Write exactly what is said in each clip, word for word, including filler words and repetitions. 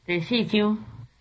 第四章，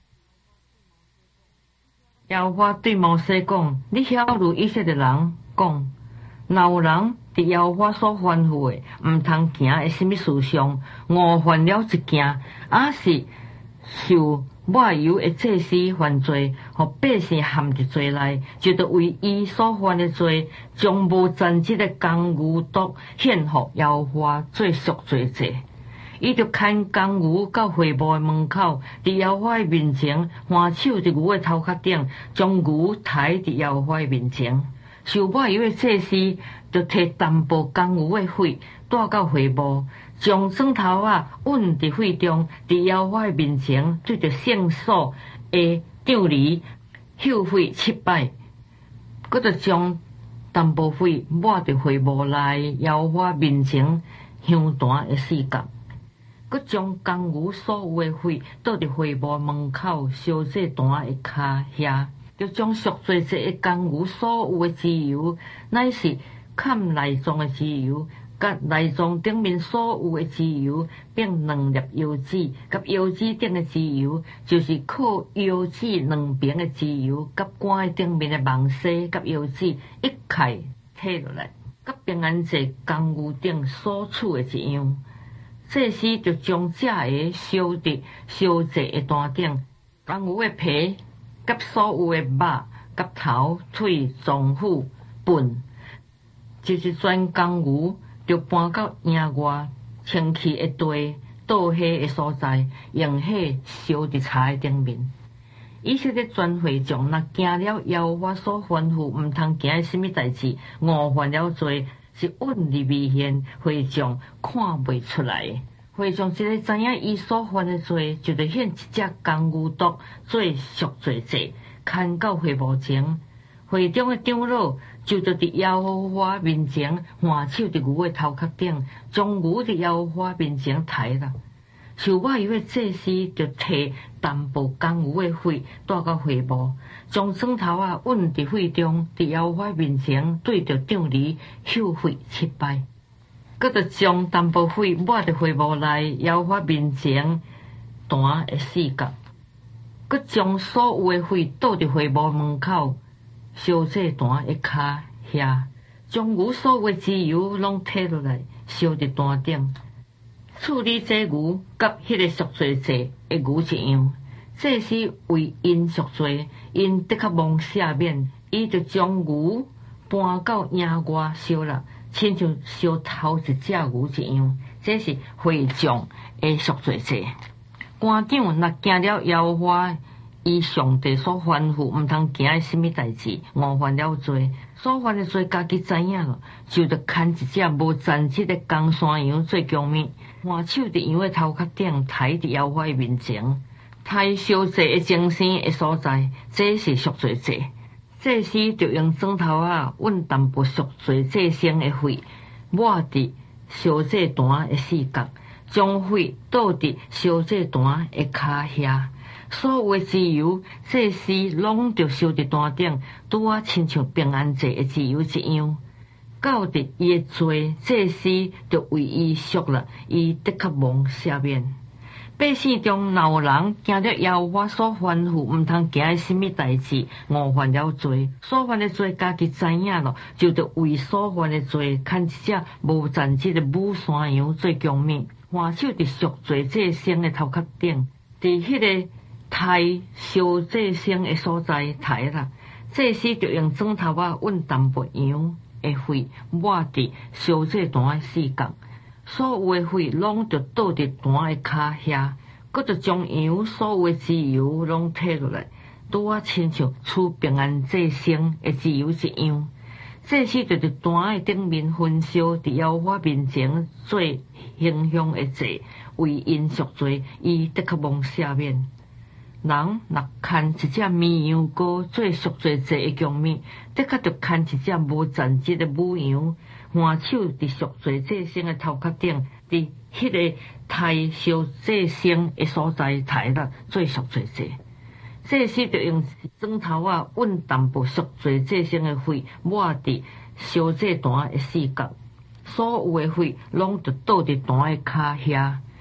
耶和华对摩西讲：你晓如以色列人讲，若有人伫耶和华所吩咐的，毋通行的什么事上误犯了一件，还是受抹油的祭司犯罪，互百姓陷伫罪内，就得为伊所犯的罪，将无残疾的公牛犊献互耶和华做赎罪祭。伊就牵公牛到会幕的门口，伫耶和华的面前，换手伫牛的头壳顶，将牛抬伫耶和华的面前。受抹油的祭司就摕淡薄公牛的血带到会幕，将砖头啊稳伫血中，伫耶和华的面前对着圣所的帐篱休血七摆，搁着将淡薄血抹伫会幕内耶和华面前香坛的四角。佮将公牛所有的血倒伫会幕门口烧祭坛的骹遐，就将赎罪祭的公牛所有的脂油，乃是砍内脏的脂油，甲内脏顶面所有的脂油，并两粒腰子，甲腰子顶的脂油，就是靠腰子两边的脂油，甲肝的顶面的网丝，甲腰子一块摕落来，甲平安祭公牛顶所处的一样。祭司就将这个烧伫烧祭的坛顶，公牛的皮、甲所有的肉、甲头、腿、脏腑、粪，就是全公牛，就搬到营外清气的地倒火的所在，用火烧伫柴的顶面。以色列全会众若行了耶和华所吩咐毋通行的什么代志，误犯了罪，是稳而未现，会众看袂出来的。会众一个知影伊所犯的罪，就得献一只公牛犊做赎罪祭，牵到会幕前。会中的长老就着伫耶和华面前，换手伫牛的头壳顶，将牛伫耶和华面前抬啦。受抹油的祭司就摕淡薄公牛的血带到会幕，将砖头啊稳伫血中，伫耶和华面前对着帐篱休血七摆。搁着将淡薄血抹伫会幕内耶和华面前坛的四角，搁将所有的血倒伫会幕门口烧祭坛的骹遐，将牛所有的脂油拢摕落来烧伫坛顶。处理这牛甲迄个赎罪祭的牛一样，祭司为因赎罪，因得较蒙赦免，伊就将牛搬到营外烧了。亲像烧头一只牛一样，这是会众的赎罪祭。官长若行了耶和华伊上帝所吩咐毋通行的什么代志，误犯了罪，所犯的罪家己知影了，就得牵一只无残疾的公山羊做供物，换手伫羊的头壳顶，抬伫耶和华面前，抬烧祭的精神的所在，这是赎罪祭。祭司就用砖头啊，稳淡薄赎罪祭牲的血，抹伫烧祭坛的四角，将血倒伫烧祭坛的骹遐。所有的脂油，祭司拢着烧伫坛顶，拄啊亲像平安祭的脂油一样。到伫伊的罪，祭司就为伊赎了，伊得较蒙赦免。百姓中若有人行了耶和华所吩咐毋通行的什么代志，误犯了罪，所犯的罪家己知影了，就得为所犯的罪牵一只无残疾的母山羊做供物，换手伫赎罪祭牲的头壳顶，伫迄个抬烧祭牲的所在抬啦。祭司就用砖头啊稳淡薄羊的血抹伫烧祭坛的四角。所有的血拢着倒伫坛的骹遐，搁着将羊所有的脂油拢摕落来，拄啊亲像取平安祭牲的脂油一样。祭司就伫坛的顶面焚烧，伫耶和华面前做馨香的祭，为因赎罪，伊得较蒙赦免。人若牵一只绵羊羔做赎罪祭的供物，得较着牵一只无残疾的母羊，换手伫赎罪祭牲的头壳顶，伫迄个抬烧祭牲的所在抬落做赎罪祭。祭司就用砖头啊稳淡薄赎罪祭牲的血抹伫烧祭坛的四角，所有的血拢着倒伫坛的骹遐。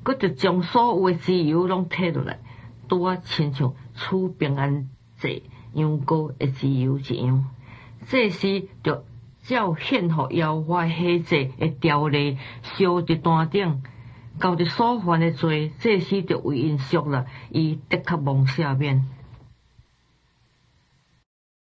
佮着将所有诶自由拢摕落来，拄啊亲像取平安祭羊羔诶自由一样。祭司着照献互耶和华喜祭诶条例，烧伫坛顶，交着所犯诶罪，祭司着为因赎了，伊的确蒙赦免。